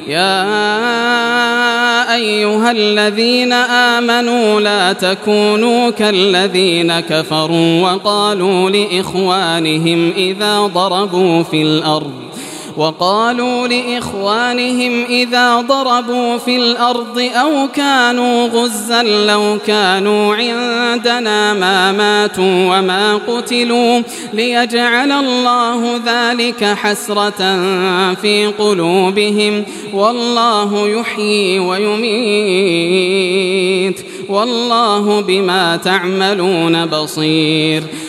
يا أيها الذين آمنوا لا تكونوا كالذين كفروا وقالوا لإخوانهم إذا ضربوا في الأرض أو كانوا غزا لو كانوا عندنا ما ماتوا وما قتلوا ليجعل الله ذلك حسرة في قلوبهم والله يحيي ويميت والله بما تعملون بصير